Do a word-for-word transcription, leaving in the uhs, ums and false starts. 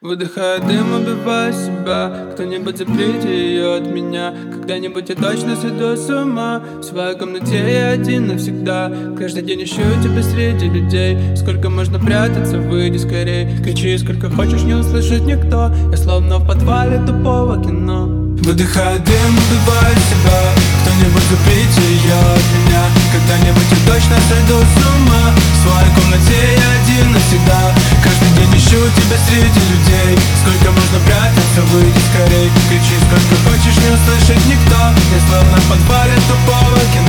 Выдыхая дым, убивая себя. Кто-нибудь заприте ее от меня. Когда-нибудь я точно сойду с ума. В своей комнате я один навсегда. Каждый день ищу тебя среди людей. Сколько можно прятаться, выйди скорей. Кричи, сколько хочешь, не услышит никто. Я словно в подвале тупого кино. Выдыхая дым, убивая себя. Кто-нибудь заприте ее от меня. Когда-нибудь я точно сойду с ума. В своей комнате я один навсегда. Каждый день ищу тебя среди людей. Сколько можно прятаться, выйди скорей. Кричи, сколько хочешь, не услышит никто. Я словно в подвале тупого кино.